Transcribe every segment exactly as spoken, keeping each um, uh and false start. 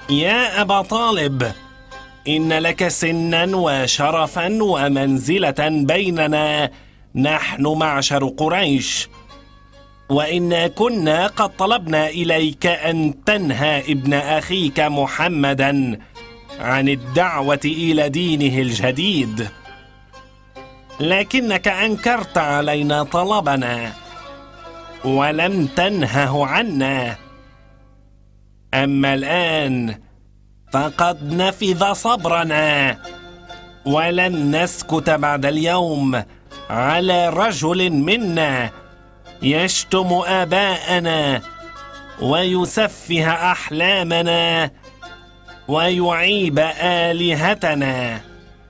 يا أبا طالب، إن لك سنا وشرفا ومنزلة بيننا نحن معشر قريش، وإنا كنا قد طلبنا إليك أن تنهى ابن أخيك محمدا عن الدعوة إلى دينه الجديد، لكنك أنكرت علينا طلبنا ولم تنهه عنا. أما الآن فقد نفذ صبرنا، ولن نسكت بعد اليوم على رجل منا يشتم آباءنا ويسفه أحلامنا ويعيب آلهتنا،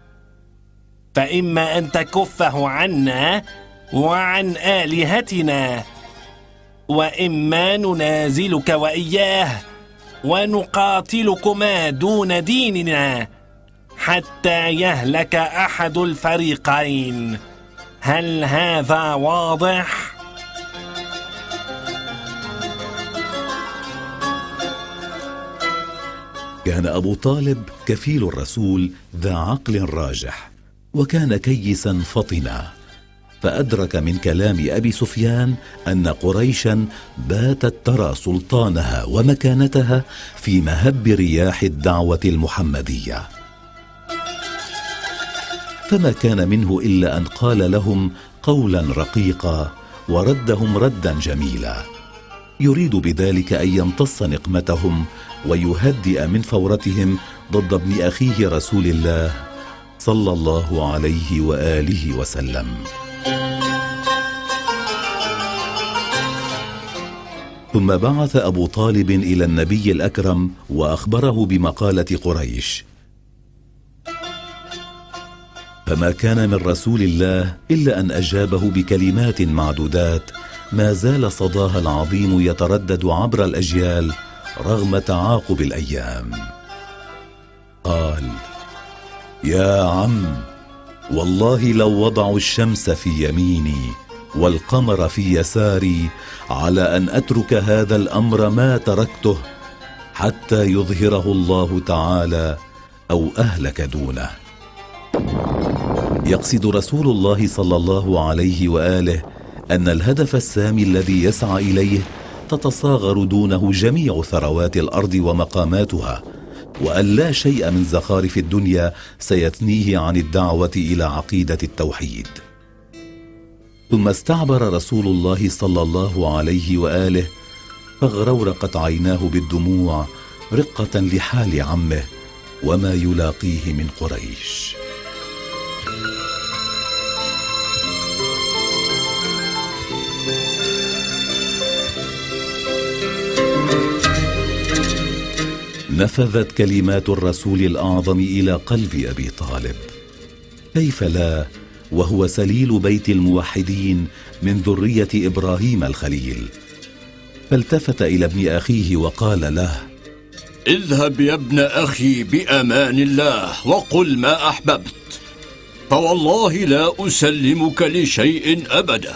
فإما أن تكفه عنا وعن آلهتنا، وإما ننازلك وإياه ونقاتلكما دون ديننا حتى يهلك أحد الفريقين. هل هذا واضح؟ كان أبو طالب كفيل الرسول ذا عقل راجح، وكان كيسا فطنا، فأدرك من كلام أبي سفيان أن قريشا باتت ترى سلطانها ومكانتها في مهب رياح الدعوة المحمدية، فما كان منه إلا أن قال لهم قولا رقيقا وردهم ردا جميلا، يريد بذلك أن يمتص نقمتهم ويهدئ من فورتهم ضد ابن أخيه رسول الله صلى الله عليه وآله وسلم. ثم بعث أبو طالب إلى النبي الأكرم وأخبره بمقالة قريش، فما كان من رسول الله إلا أن أجابه بكلمات معدودات ما زال صداها العظيم يتردد عبر الأجيال رغم تعاقب الأيام. قال: يا عم، والله لو وضعوا الشمس في يميني والقمر في يساري على أن أترك هذا الأمر ما تركته حتى يظهره الله تعالى أو أهلك دونه. يقصد رسول الله صلى الله عليه وآله أن الهدف السامي الذي يسعى إليه تتصاغر دونه جميع ثروات الأرض ومقاماتها، وأن لا شيء من زخارف الدنيا سيثنيه عن الدعوة إلى عقيدة التوحيد. ثم استعبر رسول الله صلى الله عليه وآله فاغرورقت عيناه بالدموع رقة لحال عمه وما يلاقيه من قريش. نفذت كلمات الرسول الأعظم إلى قلب أبي طالب، كيف لا وهو سليل بيت الموحدين من ذرية إبراهيم الخليل. فالتفت إلى ابن أخيه وقال له: اذهب يا ابن أخي بأمان الله وقل ما أحببت، فوالله لا أسلمك لشيء أبدا.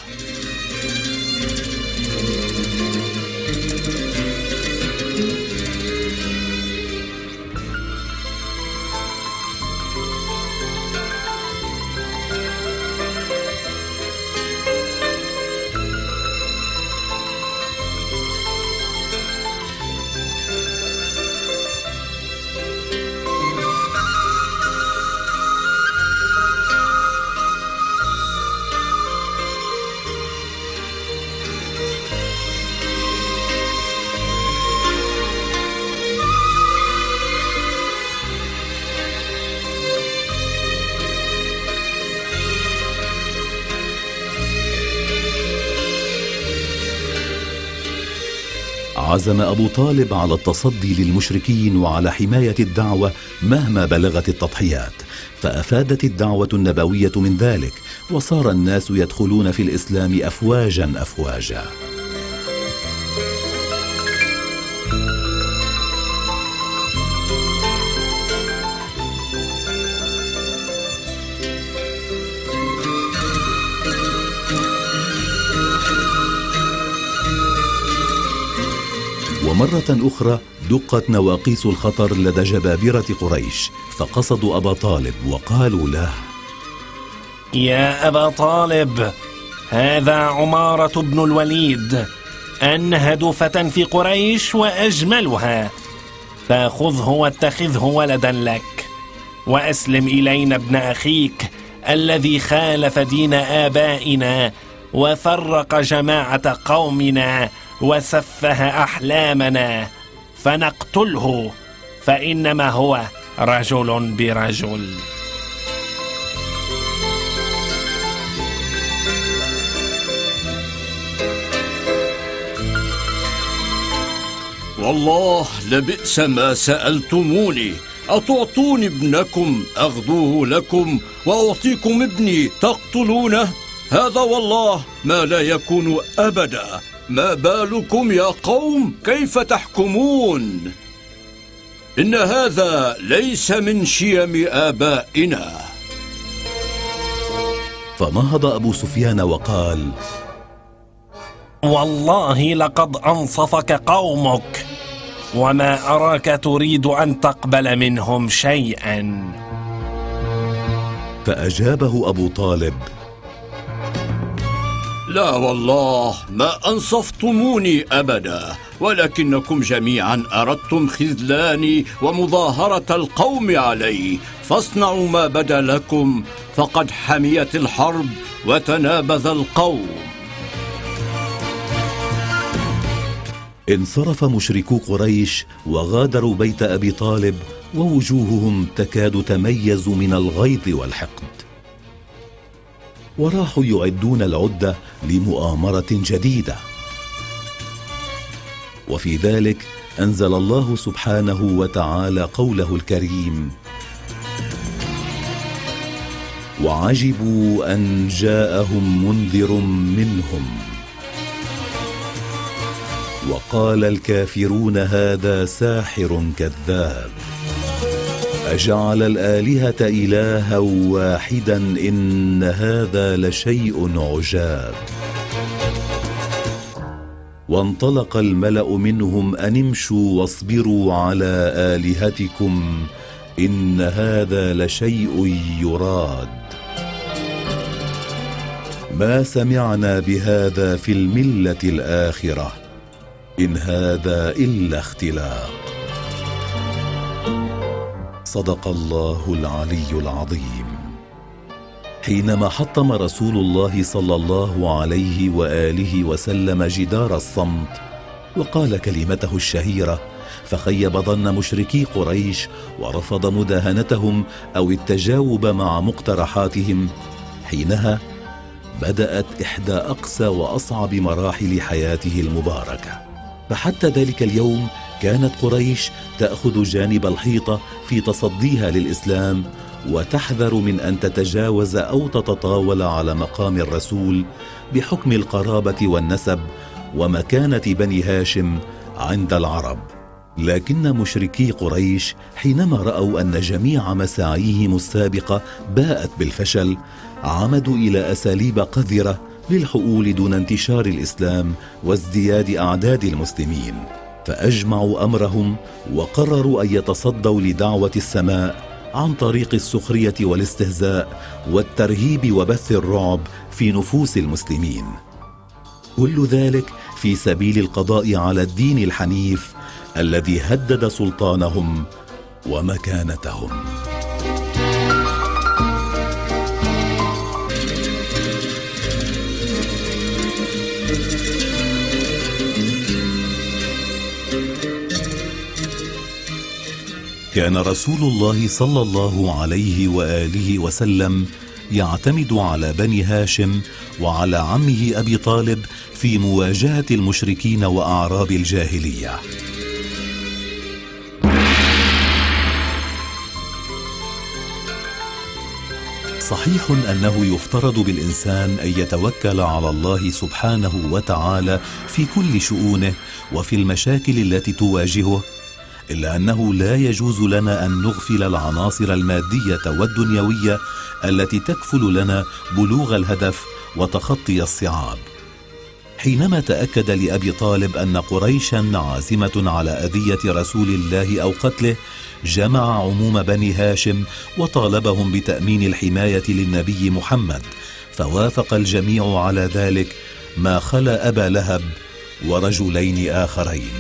عزم أبو طالب على التصدي للمشركين وعلى حماية الدعوة مهما بلغت التضحيات، فأفادت الدعوة النبوية من ذلك، وصار الناس يدخلون في الإسلام أفواجا أفواجا. ومرة أخرى دقت نواقيس الخطر لدى جبابرة قريش، فقصدوا أبا طالب وقالوا له: يا أبا طالب، هذا عمارة بن الوليد، أنهد فتى في قريش وأجملها، فخذه واتخذه ولدا لك، وأسلم إلينا ابن أخيك الذي خالف دين آبائنا وفرق جماعة قومنا وسفه أحلامنا، فنقتله، فإنما هو رجل برجل. والله لبئس ما سألتموني، أتعطوني ابنكم أغدوه لكم وأعطيكم ابني تقتلونه؟ هذا والله ما لا يكون أبدا. ما بالكم يا قوم؟ كيف تحكمون؟ إن هذا ليس من شيم آبائنا. فنهض أبو سفيان وقال: والله لقد أنصفك قومك، وما أراك تريد أن تقبل منهم شيئا. فأجابه أبو طالب: لا والله ما أنصفتموني أبدا، ولكنكم جميعا أردتم خذلاني ومظاهرة القوم علي، فاصنعوا ما بدا لكم، فقد حميت الحرب وتنابذ القوم. انصرف مشركو قريش وغادروا بيت أبي طالب، ووجوههم تكاد تميز من الغيظ والحقد، وراحوا يعدون العدة لمؤامرة جديدة. وفي ذلك أنزل الله سبحانه وتعالى قوله الكريم: وعجبوا أن جاءهم منذر منهم وقال الكافرون هذا ساحر كذاب أجعل الآلهة إلها واحدا إن هذا لشيء عجاب. وانطلق الملأ منهم أن امشوا واصبروا على آلهتكم إن هذا لشيء يراد ما سمعنا بهذا في الملة الآخرة إن هذا إلا اختلاق. صدق الله العلي العظيم. حينما حطم رسول الله صلى الله عليه وآله وسلم جدار الصمت وقال كلمته الشهيرة، فخيب ظن مشركي قريش ورفض مداهنتهم أو التجاوب مع مقترحاتهم، حينها بدأت إحدى أقسى وأصعب مراحل حياته المباركة. فحتى ذلك اليوم كانت قريش تأخذ جانب الحيطة في تصديها للإسلام، وتحذر من أن تتجاوز أو تتطاول على مقام الرسول بحكم القرابة والنسب ومكانة بني هاشم عند العرب. لكن مشركي قريش حينما رأوا أن جميع مساعيهم السابقة باءت بالفشل، عمدوا إلى أساليب قذرة للحؤول دون انتشار الإسلام وازدياد أعداد المسلمين، فأجمعوا أمرهم وقرروا أن يتصدوا لدعوة السماء عن طريق السخرية والاستهزاء والترهيب وبث الرعب في نفوس المسلمين، كل ذلك في سبيل القضاء على الدين الحنيف الذي هدد سلطانهم ومكانتهم. كان رسول الله صلى الله عليه وآله وسلم يعتمد على بني هاشم وعلى عمه أبي طالب في مواجهة المشركين وأعراب الجاهلية. صحيح أنه يفترض بالإنسان أن يتوكل على الله سبحانه وتعالى في كل شؤونه وفي المشاكل التي تواجهه، إلا أنه لا يجوز لنا أن نغفل العناصر المادية والدنيوية التي تكفل لنا بلوغ الهدف وتخطي الصعاب. حينما تأكد لأبي طالب أن قريشا عازمة على أذية رسول الله أو قتله، جمع عموم بني هاشم وطالبهم بتأمين الحماية للنبي محمد، فوافق الجميع على ذلك ما خلا أبا لهب ورجلين آخرين.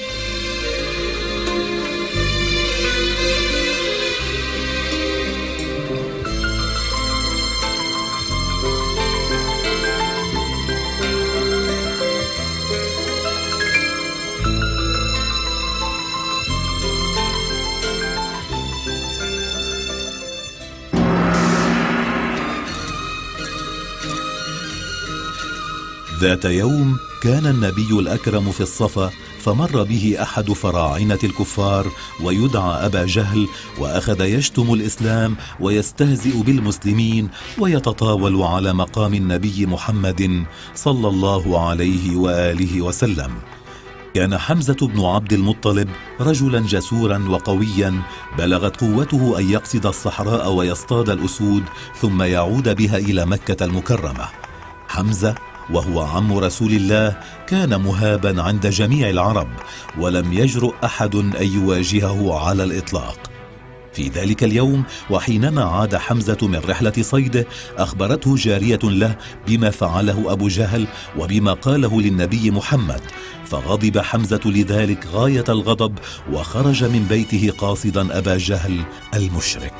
ذات يوم كان النبي الأكرم في الصفا، فمر به أحد فراعنة الكفار ويدعى أبا جهل، وأخذ يشتم الإسلام ويستهزئ بالمسلمين ويتطاول على مقام النبي محمد صلى الله عليه وآله وسلم. كان حمزة بن عبد المطلب رجلا جسورا وقويا، بلغت قوته أن يقصد الصحراء ويصطاد الأسود ثم يعود بها إلى مكة المكرمة. حمزة وهو عم رسول الله كان مهابا عند جميع العرب، ولم يجرؤ أحد أن يواجهه على الإطلاق. في ذلك اليوم وحينما عاد حمزة من رحلة صيده، أخبرته جارية له بما فعله أبو جهل وبما قاله للنبي محمد، فغضب حمزة لذلك غاية الغضب، وخرج من بيته قاصدا أبا جهل المشرك.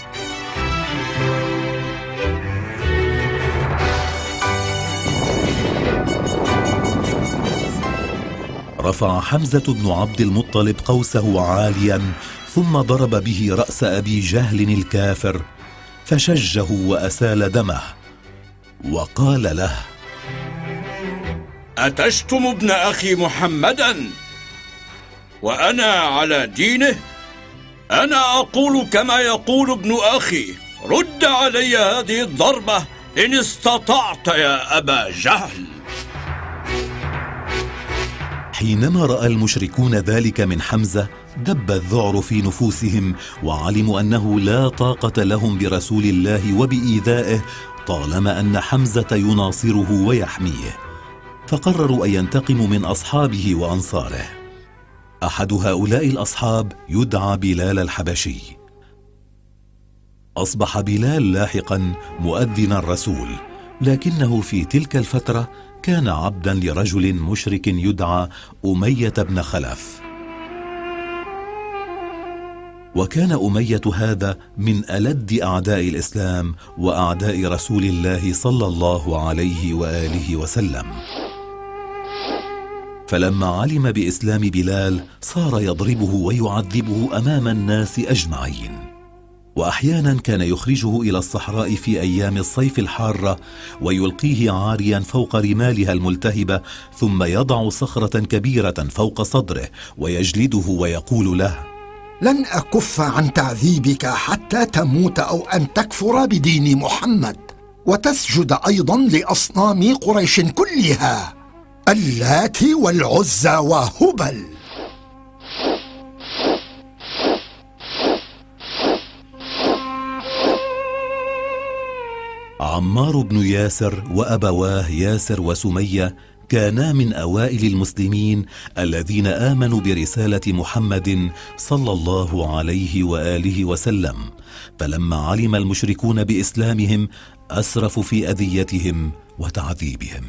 رفع حمزة بن عبد المطلب قوسه عاليا، ثم ضرب به رأس أبي جهل الكافر، فشجه وأسال دمه، وقال له: أتشتم ابن أخي محمدا وأنا على دينه؟ أنا أقول كما يقول ابن أخي، رد علي هذه الضربة إن استطعت يا أبا جهل. حينما رأى المشركون ذلك من حمزة، دب الذعر في نفوسهم، وعلموا أنه لا طاقة لهم برسول الله وبإيذائه طالما أن حمزة يناصره ويحميه، فقرروا أن ينتقموا من أصحابه وأنصاره. أحد هؤلاء الأصحاب يدعى بلال الحبشي. أصبح بلال لاحقا مؤذن الرسول، لكنه في تلك الفترة كان عبدا لرجل مشرك يدعى أمية بن خلف. وكان أمية هذا من ألد أعداء الإسلام وأعداء رسول الله صلى الله عليه وآله وسلم. فلما علم بإسلام بلال صار يضربه ويعذبه أمام الناس أجمعين، وأحيانا كان يخرجه إلى الصحراء في أيام الصيف الحارة ويلقيه عاريا فوق رمالها الملتهبة، ثم يضع صخرة كبيرة فوق صدره ويجلده ويقول له: لن أكف عن تعذيبك حتى تموت أو أن تكفر بدين محمد، وتسجد أيضا لأصنام قريش كلها، اللات والعزى وهبل. عمار بن ياسر وأبواه ياسر وسمية كانا من أوائل المسلمين الذين آمنوا برسالة محمد صلى الله عليه وآله وسلم، فلما علم المشركون بإسلامهم أسرفوا في أذيتهم وتعذيبهم.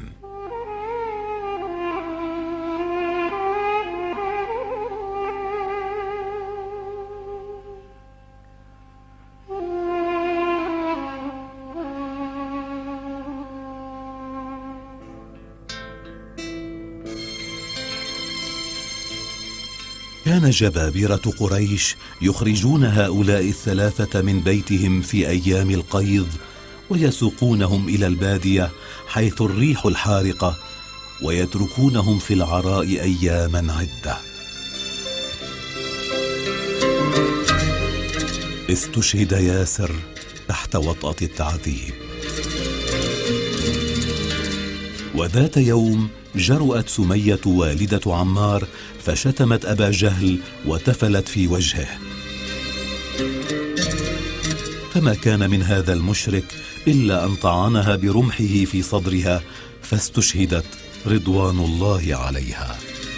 كان جبابرة قريش يخرجون هؤلاء الثلاثة من بيتهم في أيام القيظ ويسوقونهم إلى البادية حيث الريح الحارقة، ويتركونهم في العراء أياما عدة. استشهد ياسر تحت وطأة التعذيب. وذات يوم جرأت سمية والدة عمار فشتمت أبا جهل وتفلت في وجهه، فما كان من هذا المشرك إلا أن طعنها برمحه في صدرها فاستشهدت رضوان الله عليها.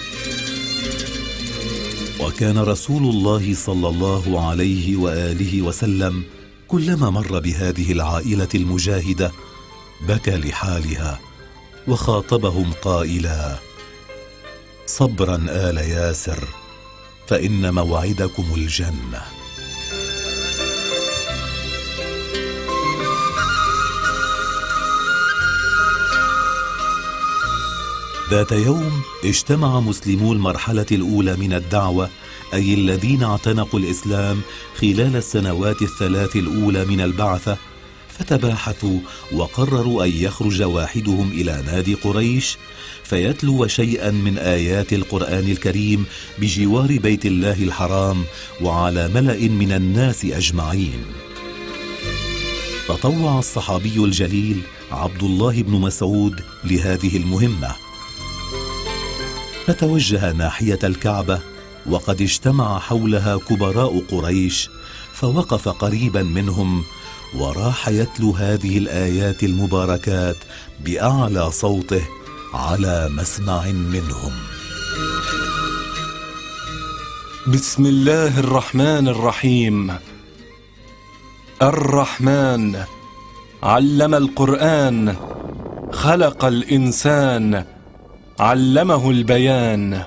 وكان رسول الله صلى الله عليه وآله وسلم كلما مر بهذه العائلة المجاهدة بكى لحالها وخاطبهم قائلا: صبرا آل ياسر، فإن موعدكم الجنة. ذات يوم اجتمع مسلمو المرحلة الأولى من الدعوة، أي الذين اعتنقوا الإسلام خلال السنوات الثلاث الأولى من البعثة، فتباحثوا وقرروا أن يخرج واحدهم إلى نادي قريش فيتلو شيئا من آيات القرآن الكريم بجوار بيت الله الحرام وعلى ملأ من الناس أجمعين. تطوع الصحابي الجليل عبد الله بن مسعود لهذه المهمة، فتوجه ناحية الكعبة وقد اجتمع حولها كبراء قريش، فوقف قريبا منهم وراح يتلو هذه الآيات المباركات بأعلى صوته على مسمع منهم. بسم الله الرحمن الرحيم. الرحمن علم القرآن، خلق الإنسان، علمه البيان.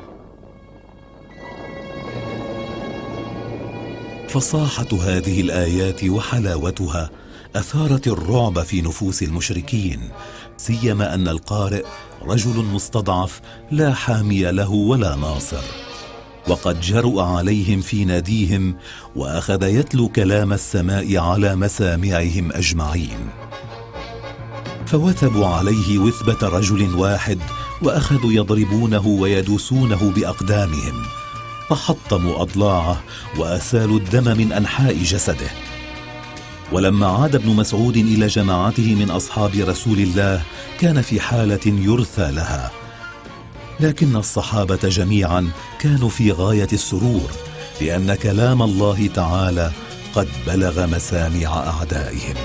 فصاحة هذه الآيات وحلاوتها أثارت الرعب في نفوس المشركين، سيما أن القارئ رجل مستضعف لا حامي له ولا ناصر، وقد جرؤ عليهم في ناديهم وأخذ يتلو كلام السماء على مسامعهم أجمعين. فوثبوا عليه وثبة رجل واحد وأخذوا يضربونه ويدوسونه بأقدامهم، فحطموا أضلاعه وأسالوا الدم من أنحاء جسده. ولما عاد ابن مسعود إلى جماعته من أصحاب رسول الله كان في حالة يرثى لها، لكن الصحابة جميعا كانوا في غاية السرور، لأن كلام الله تعالى قد بلغ مسامع أعدائهم.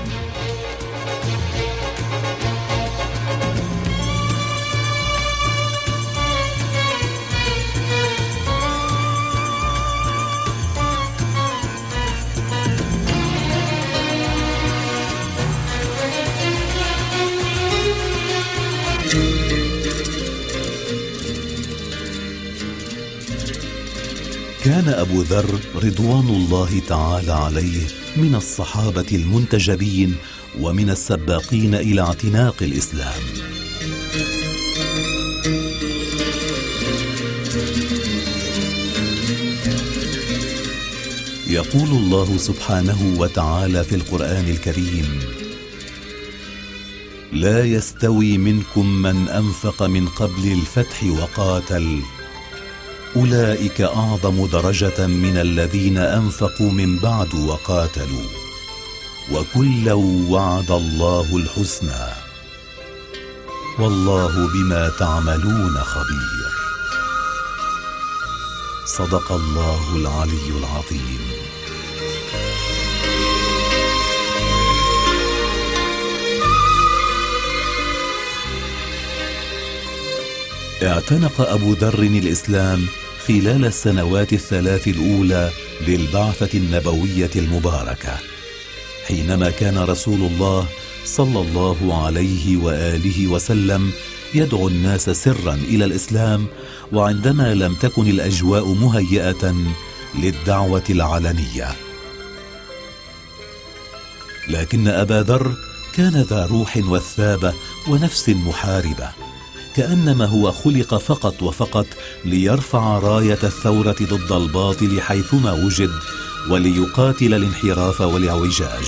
كان أبو ذر رضوان الله تعالى عليه من الصحابة المنتجبين ومن السباقين إلى اعتناق الإسلام. يقول الله سبحانه وتعالى في القرآن الكريم: لا يستوي منكم من أنفق من قبل الفتح وقاتل، أولئك أعظم درجة من الذين أنفقوا من بعد وقاتلوا، وكلا وعد الله الحسنى، والله بما تعملون خبير. صدق الله العلي العظيم. اعتنق أبو ذر الإسلام خلال السنوات الثلاث الأولى للبعثة النبوية المباركة، حينما كان رسول الله صلى الله عليه وآله وسلم يدعو الناس سرا إلى الإسلام، وعندما لم تكن الأجواء مهيئة للدعوة العلنية. لكن أبا ذر كان ذا روح وثابة ونفس محاربة، كأنما هو خلق فقط وفقط ليرفع راية الثورة ضد الباطل حيثما وجد، وليقاتل الانحراف والاعوجاج.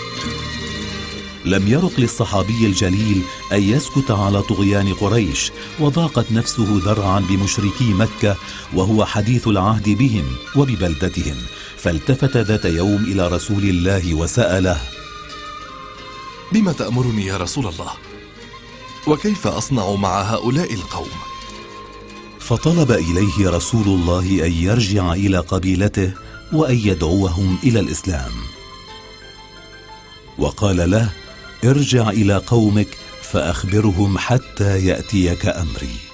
لم يرق للصحابي الجليل أن يسكت على طغيان قريش، وضاقت نفسه ذرعا بمشركي مكة وهو حديث العهد بهم وببلدتهم، فالتفت ذات يوم إلى رسول الله وسأله: بما تأمرني يا رسول الله؟ وكيف أصنع مع هؤلاء القوم؟ فطلب إليه رسول الله أن يرجع إلى قبيلته وأن يدعوهم إلى الإسلام، وقال له: ارجع إلى قومك فأخبرهم حتى يأتيك أمري.